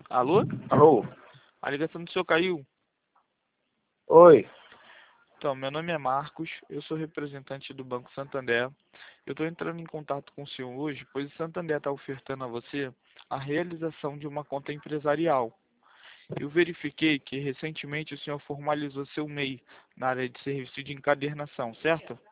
Alô? Alô? A ligação do senhor caiu. Oi. Então, meu nome é Marcos, eu sou representante do Banco Santander. Eu estou entrando em contato com o senhor hoje, pois o Santander está ofertando a você a realização de uma conta empresarial. Eu verifiquei que recentemente o senhor formalizou seu MEI na área de serviço de encadernação, certo?